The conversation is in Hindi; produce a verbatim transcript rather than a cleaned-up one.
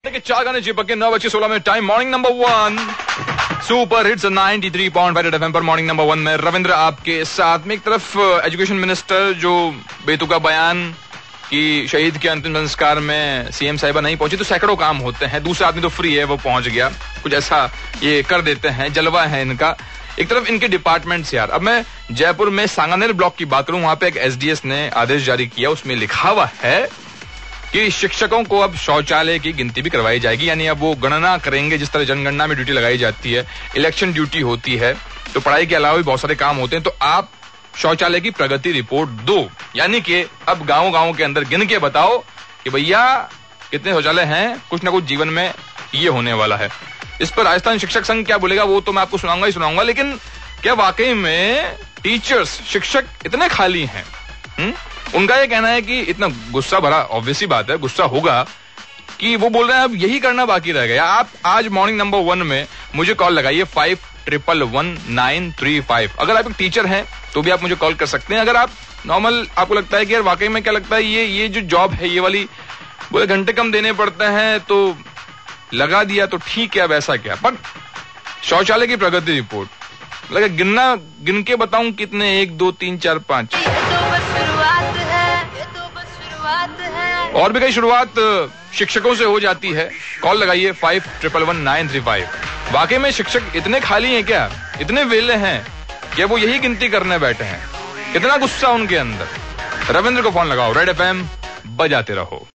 कि चार गाने चिपक के नौ बजे सोलह में time morning number one super hits ninety three point five FM पर मॉर्निंग नंबर वन में रविंद्र आपके साथ में। एक तरफ एजुकेशन मिनिस्टर जो बेतुका बयान कि शहीद के अंतिम संस्कार में सीएम साहिबा नहीं पहुंची तो सैकड़ों काम होते हैं, दूसरा आदमी तो फ्री है वो पहुंच गया, कुछ ऐसा ये कर देते हैं, जलवा है इनका। एक तरफ इनके डिपार्टमेंट्स यार। अब मैं जयपुर में सांगानेर ब्लॉक की बात करूं, वहां पे एक एसडीएस ने आदेश जारी किया, उसमें लिखा हुआ है कि शिक्षकों को अब शौचालय की गिनती भी करवाई जाएगी, यानी अब वो गणना करेंगे जिस तरह जनगणना में ड्यूटी लगाई जाती है, इलेक्शन ड्यूटी होती है, तो पढ़ाई के अलावा भी बहुत सारे काम होते हैं, तो आप शौचालय की प्रगति रिपोर्ट दो, यानी कि अब गांव गांव के अंदर गिन के बताओ कि भैया कितने शौचालय हैं, कुछ ना कुछ जीवन में ये होने वाला है। इस पर राजस्थान शिक्षक संघ क्या बोलेगा वो तो मैं आपको सुनाऊंगा ही सुनाऊंगा, लेकिन क्या वाकई में टीचर्स शिक्षक इतने खाली हैं? हुँ? उनका ये कहना है कि इतना गुस्सा भरा, ऑब्वियसली बात है गुस्सा होगा, कि वो बोल रहे हैं अब यही करना बाकी रह गया। आप आज मॉर्निंग नंबर वन में मुझे कॉल लगाइए five triple one nine three five. अगर आप एक टीचर हैं तो भी आप मुझे कॉल कर सकते हैं। अगर आप नॉर्मल आपको लगता है कि यार वाकई में क्या लगता है ये ये जो जॉब है ये वाली बोले घंटे कम देने पड़ते हैं तो लगा दिया तो ठीक है, अब ऐसा क्या। पर शौचालय की प्रगति रिपोर्ट लगे गिनना, गिन के बताऊं कितने, एक दो तीन चार पांच, और भी कई शुरुआत शिक्षकों से हो जाती है। कॉल लगाइए five triple one nine three five. वाकई में शिक्षक इतने खाली हैं क्या, इतने वेले हैं कि वो यही गिनती करने बैठे हैं? कितना गुस्सा उनके अंदर। रविंद्र को फोन लगाओ, रेड एफएम बजाते रहो।